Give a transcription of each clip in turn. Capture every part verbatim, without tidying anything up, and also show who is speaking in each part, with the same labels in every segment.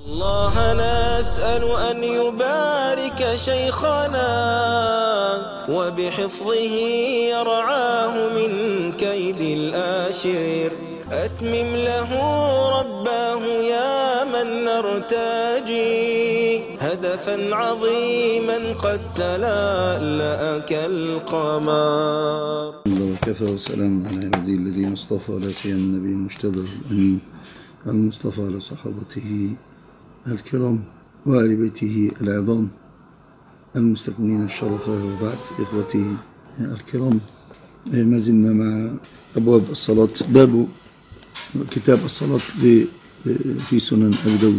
Speaker 1: الله نسأل أن يبارك شيخنا وبحفظه يرعاه من كيد الآشر. أتمم له رباه يا من نرتجي هدفا عظيما قد تلألأ كالقمر.
Speaker 2: وكفى وسلام على عبادي الذين اصطفى، لا سيما النبي المجتبى الأمين المصطفى على صحابته الكرام وآل بيته العظام المستكملين الشرف. وبعد إخوتي الكرام، ما زلنا مع أبواب الصلاة. باب كتاب الصلاة في سنن أبي داود.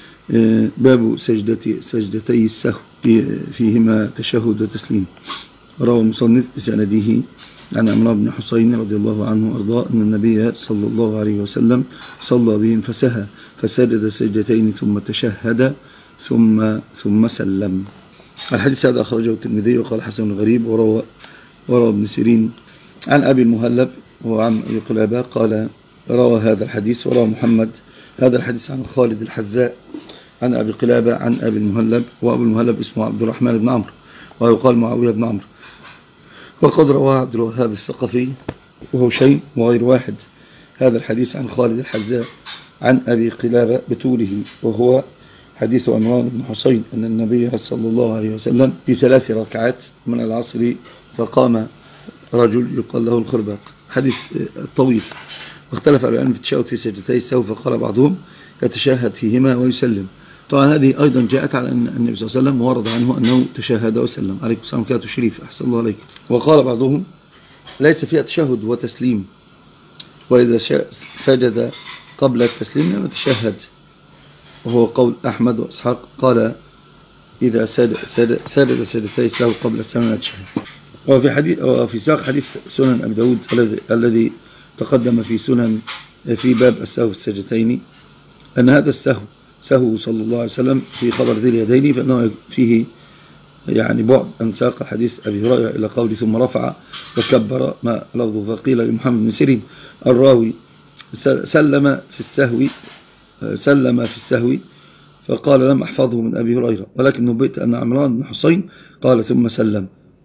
Speaker 2: باب سجدتي سجدتي السهو فيهما تشهد وتسليم. روى المصنف بسنده عن عمرو بن حسين رضي الله عنه وارضاه أن النبي صلى الله عليه وسلم صلى بهم فسهى فسجد سجدتين ثم تشهد ثم ثم سلم. الحديث هذا أخرجه الترمذي وقال حسن غريب. وروى وروى ابن سيرين عن أبي المهلب وعن أبي قلابة قال روى هذا الحديث. وروى محمد هذا الحديث عن خالد الحذاء عن أبي قلابة عن أبي المهلب. وأبو المهلب اسمه عبد الرحمن بن عمرو ويقال معاوية بن عمرو. وقد رواه عبد الوهاب الثقفي وهو شيء وغير واحد هذا الحديث عن خالد الحذاء عن أبي قلابة بطوله، وهو حديث عمران بن حسين أن النبي صلى الله عليه وسلم في ثلاث ركعات من العصر فقام رجل يقال له الخرباق. حديث طويل. واختلف العلم في التشهد في سجدتي السهو، فقال بعضهم يتشهد فيهما ويسلم. طبعا هذه أيضا جاءت على أن النبي صلى الله عليه وسلم ورد عنه أنه تشهد وسلم. عليكم السلام كاتو الشريف أحسن الله عليك. وقال بعضهم ليس فيها تشهد وتسليم، وإذا سجد قبل التسليم لم يتشهد، وهو قول أحمد وإسحاق. قال إذا سجد سجدتي السهو قبل السلام يتشهد. وفي حديث وفي ساق حديث سنن أبي داود الذي تقدم في سنن في باب السهو السجدتين أن هذا السهو سهو صلى الله عليه وسلم في خبر ذي اليدين، فإنه فيه يعني بعد أن ساق حديث أبي هريرة إلى قوله ثم رفع وكبر ما لفظه. فقيل لمحمد بن سيرين الراوي سلم في السهو سلم في السهو فقال لم أحفظه من أبي هريرة، ولكن نبئت أن عمران بن حسين قال ثم سلم.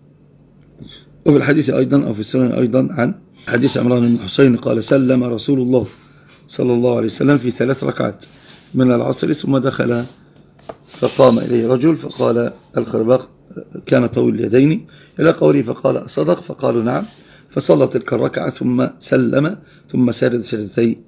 Speaker 2: وفي الحديث أيضا أو في السنن أيضا عن حديث عمران بن حسين قال سلم رسول الله صلى الله عليه وسلم في ثلاث ركعات من العصر ثم دخل فقام إليه رجل فقال الخرباق كان طويل اليدين إلى قوله فقال صدق، فقالوا نعم، فصلى تلك الركعة ثم سلم ثم سجد سجدتي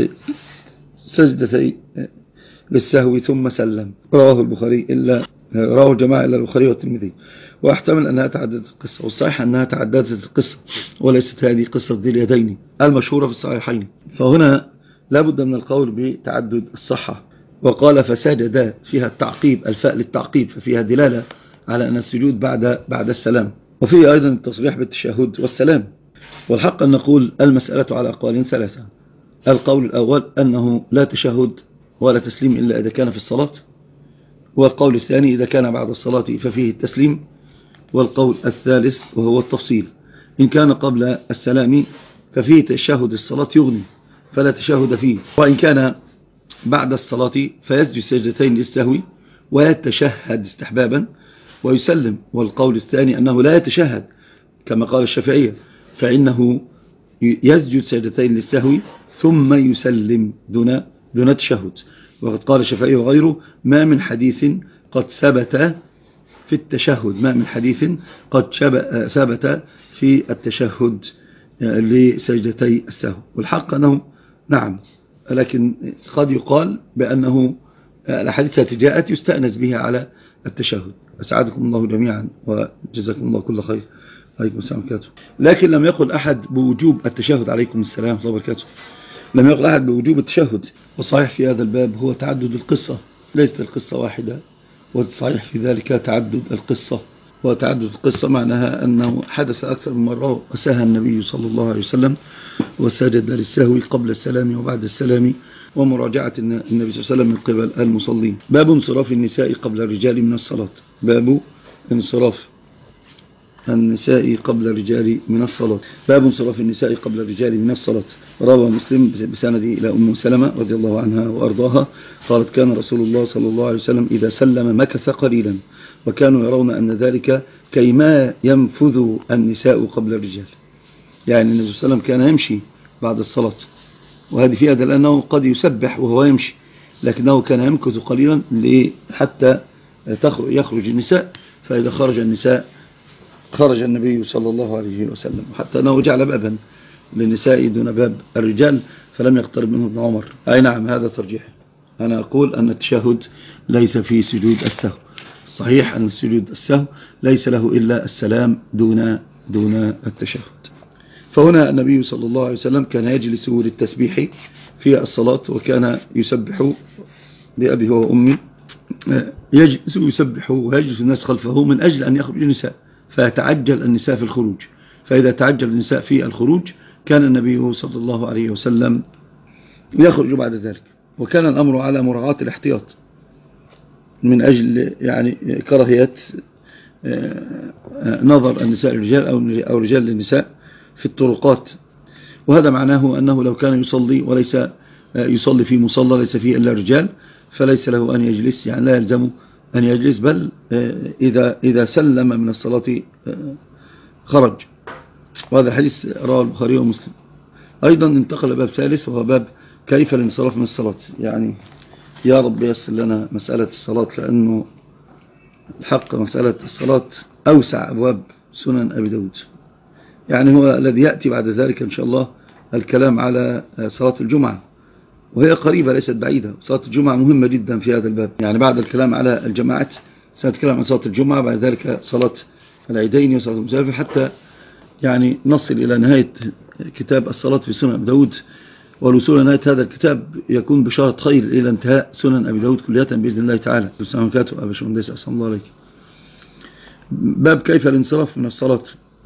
Speaker 2: سجدتي للسهو ثم سلم. رواه البخاري إلا رواه جماعة إلا البخاري والترمذي. واحتمل أنها تعددت القصة، والصحيح أنها تعددت القصة وليست هذه قصة ذي اليدين المشهورة في الصحيحين. فهنا لابد من القول بتعدد الصحة. وقال فسجد فيها التعقيب، الفاء للتعقيب، ففيها دلالة على أن السجود بعد بعد السلام. وفيه أيضا التصريح بالتشهد والسلام. والحق أن نقول المسألة على أقوال ثلاثة. القول الأول أنه لا تشهد ولا تسليم إلا إذا كان في الصلاة، والقول الثاني إذا كان بعد الصلاة ففيه التسليم، والقول الثالث وهو التفصيل إن كان قبل السلام ففيه تشهد الصلاة يغني فلا تشهد فيه، وإن كان بعد الصلاة فيسجد سجدتين للسهو ويتشهد استحبابا ويسلم. والقول الثاني أنه لا يتشهد كما قال الشافعية، فإنه يسجد سجدتين للسهو ثم يسلم دون دون تشهد. وقد قال الشافعي وغيره ما من حديث قد ثبت في التشهد ما من حديث قد ثبت في التشهد لسجدتي السهو. والحق أنه نعم، لكن قد يقال بأنه الحديث التي جاءت يستأنس بها على التشهد. أسعدكم الله جميعا وجزاكم الله كل خير. عليكم السلام وبركاته. لكن لم يقل أحد بوجوب التشهد. عليكم السلام ورحمة الله وبركاته. لم يقل أحد بوجوب التشهد. والصحيح في هذا الباب هو تعدد القصة، ليست القصة واحدة، والصحيح في ذلك تعدد القصة. وتعدد القصة معناها أنه حدث أكثر من مرة وسهى النبي صلى الله عليه وسلم وسجد للسهو قبل السلام وبعد السلام، ومراجعة النبي صلى الله عليه وسلم من قبل المصلين. باب انصراف النساء قبل الرجال من الصلاة. باب انصراف النساء قبل الرجال من الصلاة. باب انصراف النساء قبل الرجال من الصلاة. روى مسلم بسنده إلى أم سلمة رضي الله عنها وأرضاها قالت كان رسول الله صلى الله عليه وسلم إذا سلم مكث قليلا وكانوا يرون أن ذلك كيما ينفذ النساء قبل الرجال. يعني النبي صلى الله عليه وسلم كان يمشي بعد الصلاة، وهذه فيها دلالة أنه قد يسبح وهو يمشي، لكنه كان يمكث قليلا حتى يخرج النساء، فإذا خرج النساء خرج النبي صلى الله عليه وسلم، حتى أنه جعل بابا للنساء دون باب الرجال فلم يقترب منه ابن عمر. أي نعم، هذا ترجيح. أنا أقول أن التشهد ليس في سجود السهو. صحيح أن سجود السهو ليس له إلا السلام دون دون التشهد. فهنا النبي صلى الله عليه وسلم كان يجلس للتسبيح في الصلاة، وكان يسبح بأبيه وأمي، يجلس يسبح ويجلس الناس خلفه من أجل أن يخرج النساء، فيتعجل النساء في الخروج. فإذا تعجل النساء في الخروج كان النبي صلى الله عليه وسلم يخرج بعد ذلك. وكان الأمر على مراعاة الاحتياط من أجل يعني كراهية نظر النساء للرجال أو رجال للنساء في الطرقات. وهذا معناه أنه لو كان يصلي وليس يصلي في مصلى ليس فيه إلا رجال فليس له أن يجلس، يعني لا يلزم أن يجلس، بل إذا إذا سلم من الصلاة خرج. وهذا الحديث رواه البخاري ومسلم. أيضا انتقل باب ثالث وهو باب كيف الانصراف من الصلاة. يعني يا رب يسر لنا مسألة الصلاة، لأنه الحق مسألة الصلاة أوسع أبواب سنن أبي داود. يعني هو الذي يأتي بعد ذلك إن شاء الله الكلام على صلاة الجمعة، وهي قريبة ليست بعيدة. صلاة الجمعة مهمة جدا في هذا الباب. يعني بعد الكلام على الجماعات سنتكلم عن صلاة الجمعة، بعد ذلك صلاة العيدين وصلاة المسافر، حتى يعني نصل إلى نهاية كتاب الصلاة في سنن أبي داود. والوصول نهاية هذا الكتاب يكون بشارة خير إلى انتهاء سنن أبي داود كلية بإذن الله تعالى. السلام عليكم أبا شمندس، أحسن الله عليك. باب كيف الانصراف من الصلاة.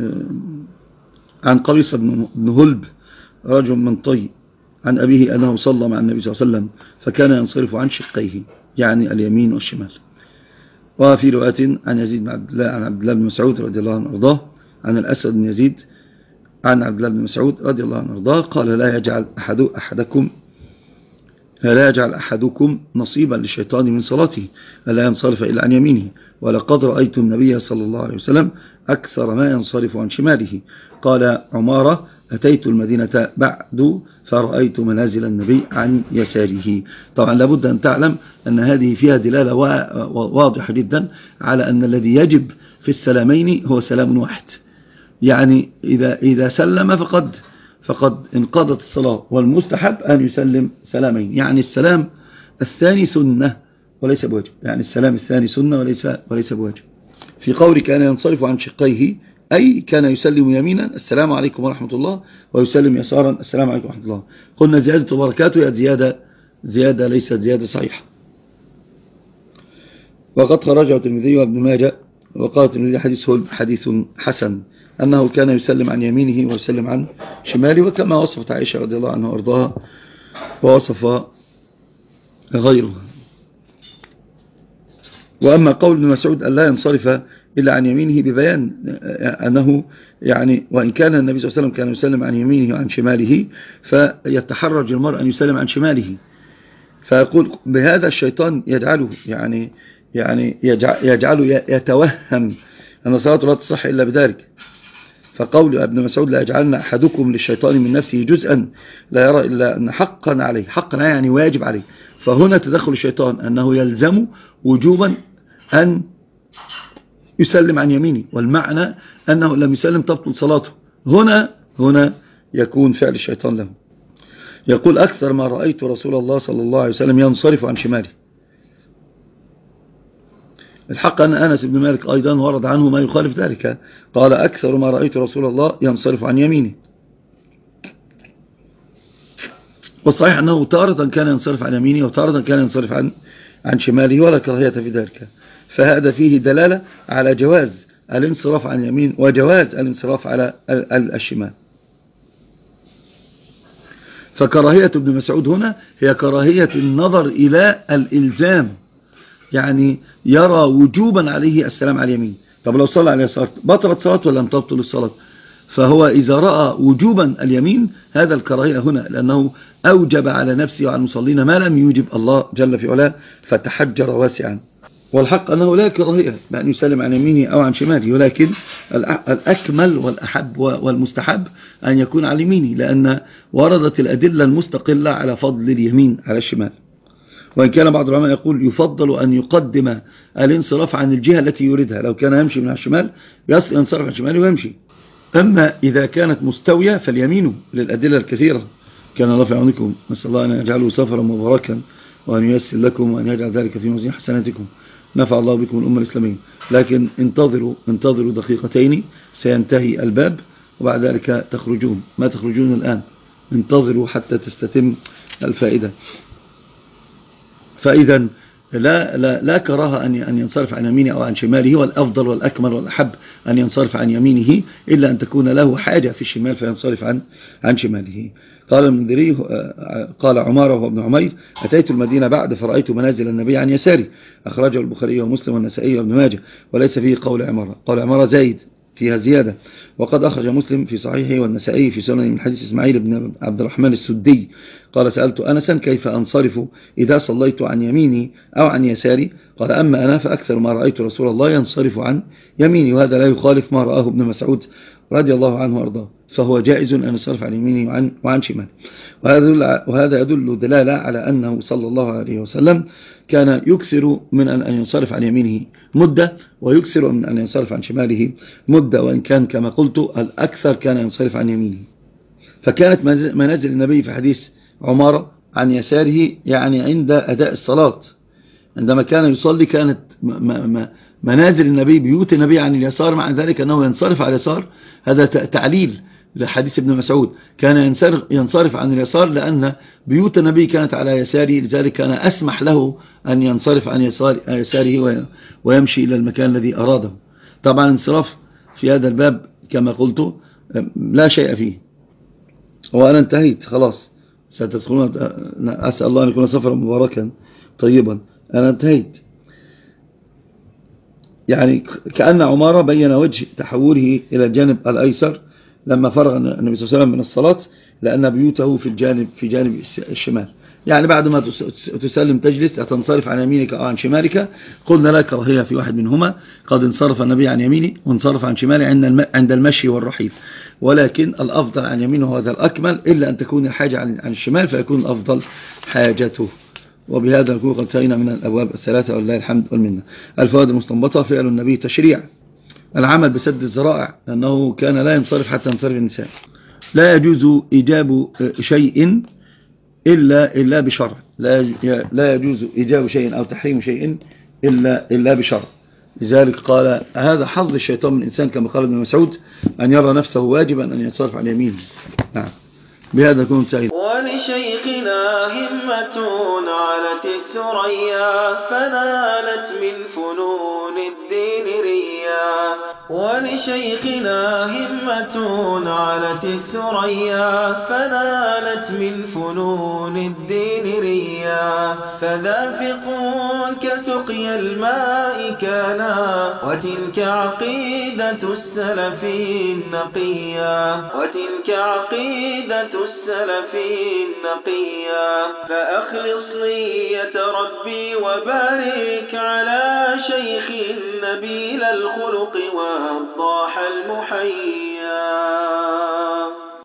Speaker 2: عن قبيصة بن هلب رجل من طي عن أبيه أنه صلى مع النبي صلى الله عليه وسلم فكان ينصرف عن شقيه، يعني اليمين والشمال. وفي رواية عن يزيد بن عبد الله عن عبد الله بن مسعود رضي الله عنه وارضاه عن الأسود بن يزيد عن عبد الله بن مسعود رضي الله عنه وارضاه قال لا يجعل أحد أحدكم لا يجعل أحدكم نصيبا للشيطان من صلاته ألا ينصرف إلا عن يمينه، ولقد رأيت النبي صلى الله عليه وسلم أكثر ما ينصرف عن شماله. قال عمارة أتيت المدينة بعد فرأيت منازل النبي عن يساره. طبعا لابد أن تعلم أن هذه فيها دلالة واضحة جدا على أن الذي يجب في السلامين هو سلام واحد. يعني إذا, إذا سلم فقد فقد انقضت الصلاة، والمستحب أن يسلم سلامين. يعني السلام الثاني سنة وليس بواجب، يعني السلام الثاني سنة وليس, وليس بواجب. في قول كان ينصرف عن شقيه أي كان يسلم يمينا السلام عليكم ورحمة الله، ويسلم يسارا السلام عليكم ورحمة الله. قلنا زيادة بركاته هي زيادة, زيادة ليست زيادة صحيحة. وقد خرجه الترمذي وابن ماجه وقال الترمذي حديث حديث حسن أنه كان يسلم عن يمينه ويسلم عن شماله، وكما وصفت عائشة رضي الله عنها وارضاها ووصف غيرها. وأما قول ابن مسعود أن لا ينصرف إلا عن يمينه ببيان أنه يعني وإن كان النبي صلى الله عليه وسلم كان يسلم عن يمينه وعن شماله فيتحرج المرء أن يسلم عن شماله، فيقول بهذا الشيطان يجعله يعني يعني يجعله يتوهم أن صلاته لا تصح إلا بذلك. فقول ابن مسعود لا يجعلنا أحدكم للشيطان من نفسه جزءا لا يرى إلا أن حقا عليه، حقا يعني واجب عليه. فهنا تدخل الشيطان أنه يلزم وجوبا أن يسلم عن يمينه، والمعنى أنه لم يسلم تبطل صلاته. هنا هنا يكون فعل الشيطان له. يقول أكثر ما رأيت رسول الله صلى الله عليه وسلم ينصرف عن شماله. الحق أن أنس بن مالك أيضا ورد عنه ما يخالف ذلك، قال أكثر ما رأيت رسول الله ينصرف عن يمينه. والصحيح أنه تارة كان ينصرف عن يمينه وتارة كان ينصرف عن عن شماله، ولا كراهية في ذلك. فهذا فيه دلالة على جواز الانصراف عن يمين وجواز الانصراف على الشمال. فكراهية ابن مسعود هنا هي كراهية النظر إلى الإلزام، يعني يرى وجوبا عليه السلام على اليمين، طب لو صلى على اليسار بطلت صلاة ولا لم تبطل الصلاة؟ فهو إذا رأى وجوبا اليمين هذا الكراهية هنا، لأنه أوجب على نفسه وعلى المصلين ما لم يوجب الله جل في علاه فتحجر واسعا. والحق أنه لا كراهية بأن يسلم عن يمينه أو عن شماله، ولكن الأكمل والأحب والمستحب أن يكون على يمينه، لأن وردت الأدلة المستقلة على فضل اليمين على الشمال. وإن كان بعض العلماء يقول يفضل أن يقدم الانصراف عن الجهة التي يريدها، لو كان يمشي من الشمال ينصرف عن الشمال ويمشي. أما إذا كانت مستوية فاليمين للأدلة الكثيرة. كان الله في عونكم، نسأل الله أن يجعله سفرا مباركا وأن ييسر لكم وأن يجعل ذلك في موازين حسناتكم. نفع الله بكم الأمة الإسلامية. لكن انتظروا انتظروا دقيقتين سينتهي الباب وبعد ذلك تخرجون. ما تخرجون الآن، انتظروا حتى تستتم الفائدة. فإذا لا لا لا كراهة أن أن ينصرف عن يمينه أو عن شماله، والأفضل والأكمل والأحب أن ينصرف عن يمينه، إلا أن تكون له حاجة في الشمال فينصرف عن عن شماله. قال المنذري قال عمارة وابن عمير: أتيت المدينة بعد فرأيت منازل النبي عن يساري. أخرجه البخاري ومسلم والنسائي وابن ماجه، وليس فيه قول عمارة. قول عمارة زايد فيها زيادة. وقد أخرج مسلم في صحيحه والنسائي في سنن من حديث إسماعيل بن عبد الرحمن السدي قال: سألت أنسا كيف أنصرف إذا صليت عن يميني أو عن يساري؟ قال: أما أنا فأكثر ما رأيت رسول الله ينصرف عن يميني. وهذا لا يخالف ما رآه ابن مسعود رضي الله عنه وأرضاه، فهو جائز أن ينصرف عن يمينه وعن, وعن شماله. وهذا يدل دلالة على أنه صلى الله عليه وسلم كان يكثر من أن ينصرف عن يمينه مدة، ويكثر من أن ينصرف عن شماله مدة، وإن كان كما قلت الأكثر كان ينصرف عن يمينه. فكانت منازل النبي في حديث عمارة عن يساره يعني عند أداء الصلاة، عندما كان يصلي كانت منازل النبي بيوت النبي عن اليسار، مع ذلك أنه ينصرف على اليسار. هذا تعليل لحديث ابن مسعود، كان ينصرف عن اليسار لأن بيوت النبي كانت على يساره، لذلك كان أسمح له أن ينصرف عن يساره ويمشي إلى المكان الذي أراده. طبعا انصراف في هذا الباب كما قلت لا شيء فيه. وأنا انتهيت خلاص، ستدخلون. أسأل الله أن يكون سفرا مباركا طيبا. أنا انتهيت. يعني كأن عمارة بين وجه تحوله إلى الجانب الأيسر لما فرغ النبي صلى الله عليه وسلم من الصلاة، لأن بيوته في الجانب في جانب الشمال. يعني بعد ما تسلم تجلس تنصرف عن يمينك أو عن شمالك. قلنا لا كراهية في واحد منهما، قد انصرف النبي عن يمينه وانصرف عن شماله عند المشي والرحيل، ولكن الأفضل عن يمينه هذا الأكمل، إلا أن تكون الحاجة عن الشمال فيكون الأفضل حاجته. وبهذا نكون قد انتهينا من الأبواب الثلاثة ولله الحمد والمنة. الفوائد المستنبطة: فعل النبي تشريع، العمل بسد الذرائع، لأنه كان لا ينصرف حتى ينصرف النساء. لا يجوز إيجاب شيء إلا إلا بشرع، لا لا يجوز إيجاب شيء أو تحريم شيء إلا إلا بشرع. لذلك قال: هذا حظ الشيطان من الإنسان، كما قال ابن مسعود: أن يرى نفسه واجبا أن ينصرف عن يمينه. نعم. بهذا نكون سعيد.
Speaker 1: ولشيخنا همة علت الثريا فنالت من فنون الدين ريا. ولشيخنا همة علت الثريا فنالت من فنون الدين ريا. فدافق كسقي الماء كانا وتلك عقيدة السلف النقيا. وتلك عقيدة السلف النقيا. فأخلص نية ربي وبارك على شيخ نبيل الخلق والضاح المحيا.